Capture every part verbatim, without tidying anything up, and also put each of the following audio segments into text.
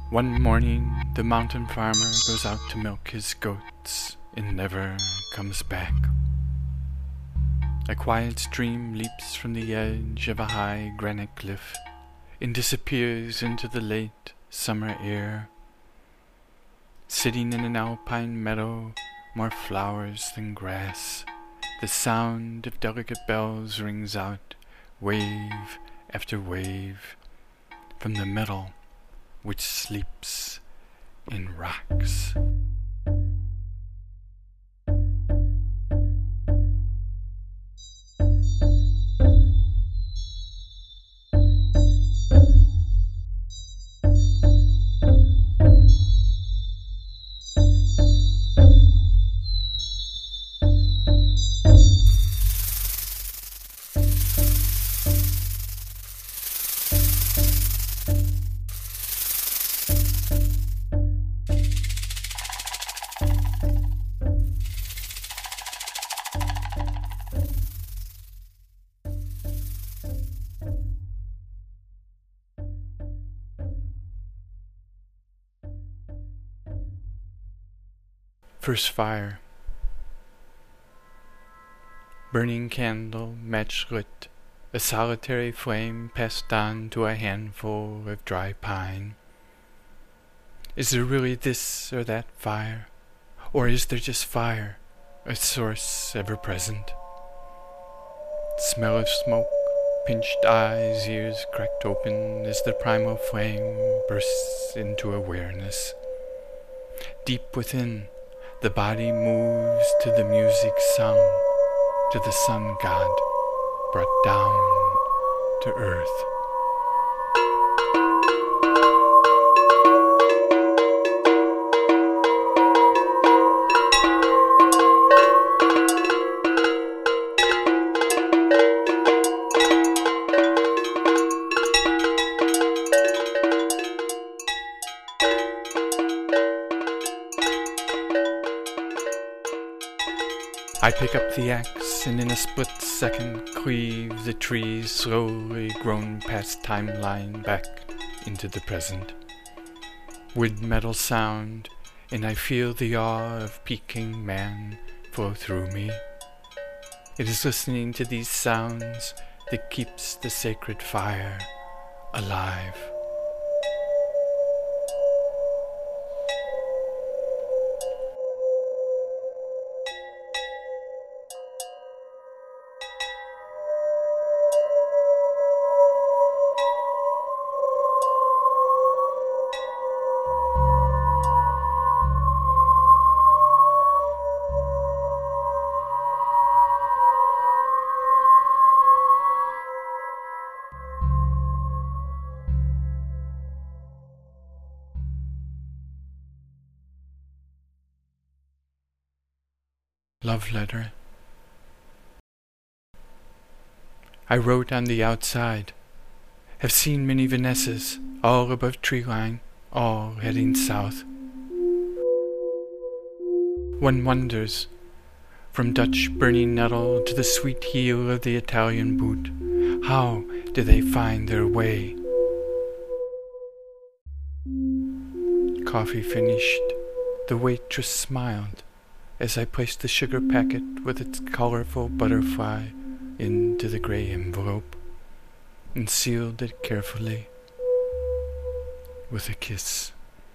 One morning, the mountain farmer goes out to milk his goats and never comes back. A quiet stream leaps from the edge of a high granite cliff and disappears into the late summer air. Sitting in an alpine meadow, more flowers than grass, the sound of delicate bells rings out, wave after wave, from the metal which sleeps in rocks. First fire. Burning candle, match lit, a solitary flame passed on to a handful of dry pine. Is there really this or that fire? Or is there just fire, a source ever present? Smell of smoke, pinched eyes, ears cracked open as the primal flame bursts into awareness. Deep within, the body moves to the music sung, to the sun god brought down to earth. I pick up the axe and in a split second cleave the trees slowly grown past timeline back into the present. Wood metal sound, and I feel the awe of peaking man flow through me. It is listening to these sounds that keeps the sacred fire alive. Love letter. I wrote on the outside. Have seen many Vanessas, all above tree line, all heading south. One wonders, from Dutch burning nettle to the sweet heel of the Italian boot, how do they find their way? Coffee finished, the waitress smiled as I placed the sugar packet with its colorful butterfly into the gray envelope and sealed it carefully with a kiss.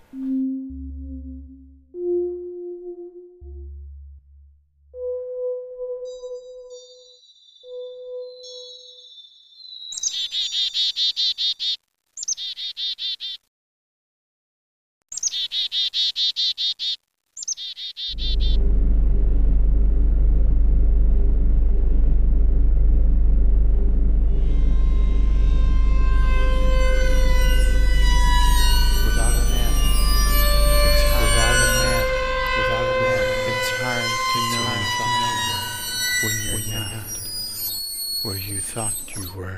Where you thought you were.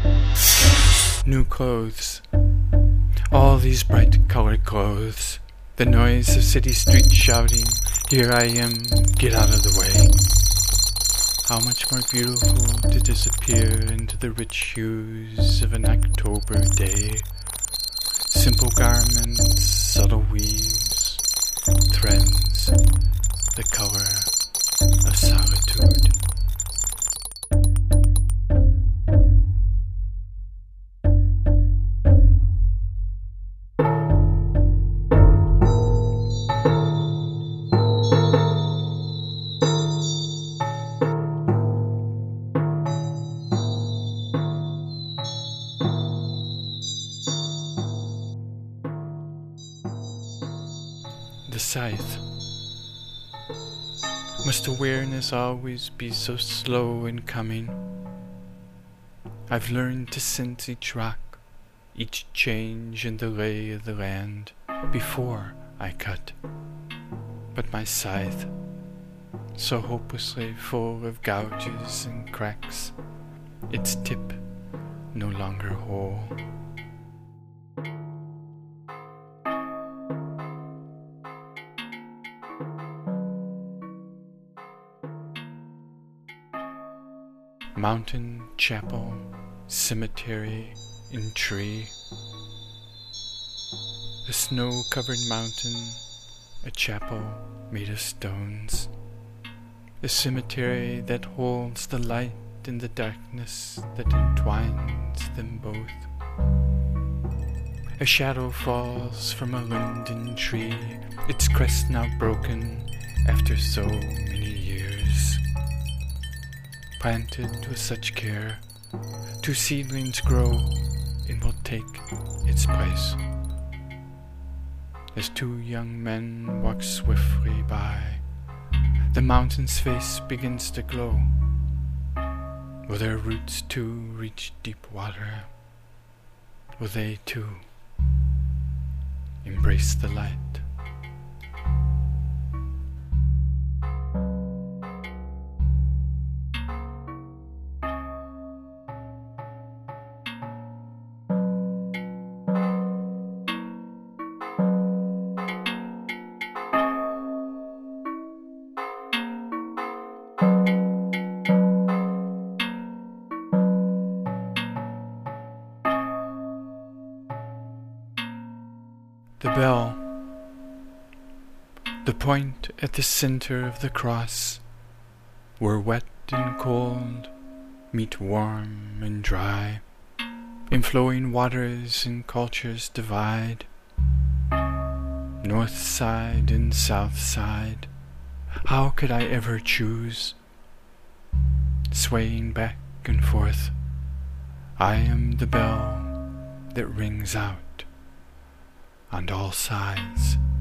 New clothes, all these bright colored clothes, The noise of city streets shouting, "Here I am, get out of the way." How much more beautiful to disappear into the rich hues of an October day. Simple garments, subtle weaves, threads, the color of solitude. The scythe. Must awareness always be so slow in coming? I've learned to sense each rock, each change in the lay of the land before I cut. But my scythe, so hopelessly full of gouges and cracks, its tip no longer whole. Mountain, chapel, cemetery, and tree. A snow-covered mountain, a chapel made of stones. A cemetery that holds the light and the darkness that entwines them both. A shadow falls from a linden tree, its crest now broken after so many years. Planted with such care, two seedlings grow and will take its place. As two young men walk swiftly by, the mountain's face begins to glow. Will their roots too reach deep water? Will they too embrace the light? The bell, the point at the center of the cross, where wet and cold meet warm and dry, and flowing waters and cultures divide, north side and south side. How could I ever choose? Swaying back and forth, I am the bell that rings out on all sides.